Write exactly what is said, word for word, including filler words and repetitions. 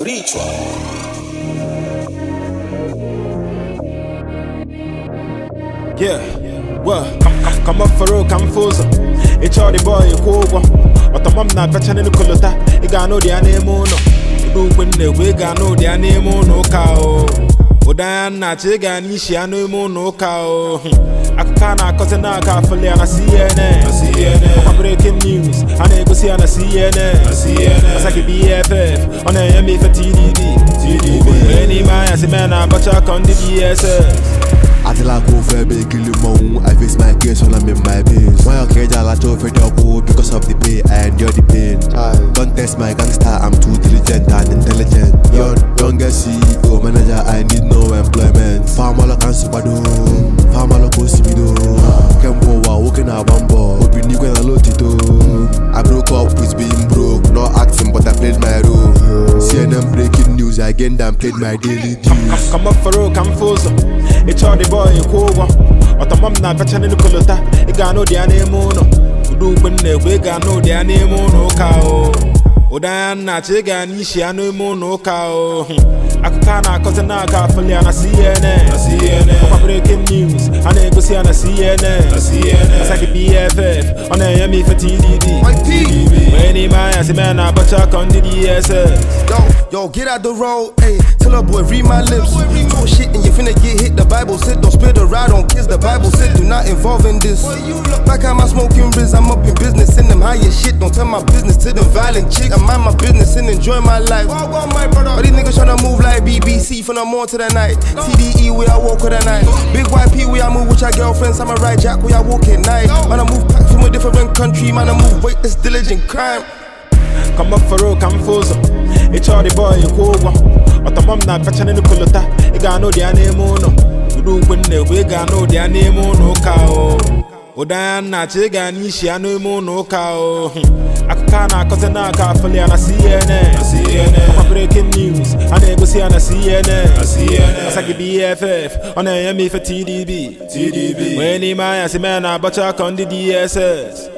Ritual. Yeah, well, come up for road, come full. It's all the boy, you cool one. But I'm not catching in the colota. You got no their name on. You when the way got no their name on no cow. Odan na chiga ni shi anu mo no cow. Akana cause na ka fully on a C N N. C N N. Breaking news. I never see on a C N N. C N N. As like B F F on a M E for T D B. T D B. Any man as a man, I but I on the D S S. I feel like over big kill you I face my case when I'm in my base. Why okay, I like to fed up because of the pay I endure the pain. Don't test my gangster, I'm too diligent and intelligent. Young, young C E O manager, I need no employment. Farmer like super do, farmer like Osibido. Kempo wa walking a bumbo, hoping you can load it too. I broke up with being broke, not acting but I played my role. C N N breaking news, I again and played my daily dues. Come up for road, come full. It's all the boy you cool one. But I'm not catching in the colota. You got no their name on. You do when they we got no their name on no cow. Odan na chiga ni shi anu mo no cow. Akana cause na ka fully on a C N N. C N N. Breaking news. I never see on a C N N. C N N. As like B F F on a M E for T D B. T D B. When he man as a man, I but I on the D S S. Yo, yo, get out the road, ayy. Tell a boy, read my lips. Talk shit and you finna get hit. The Bible said, don't spill the ride on kids. The Bible said, do not involve in this. Back at my smoking biz, I'm up in business. Send them higher shit. Don't tell my business to them violent chicks. I mind my business and enjoy my life. All these niggas tryna move like B B C from the morning to the night. T D E where I walk with the night. Big Y P where I move with your girlfriends. I'm a ride jack where I walk at night. Man, I move back from a different country. Man, I move weight that's diligent crime. Come up for road, come full. It's all the boy you cool one. But I'm not catching in the colota. You got no their name on. You do when they we got no their name on no cow. Odan na chiga ni shi anu mo no cow. Akana cause na ka fully on a C N N. C N N. Breaking news. I never see on a C N N. C N N. As like B F F on a M E for T D B. T D B. When he man as a man, I but I on the D S S.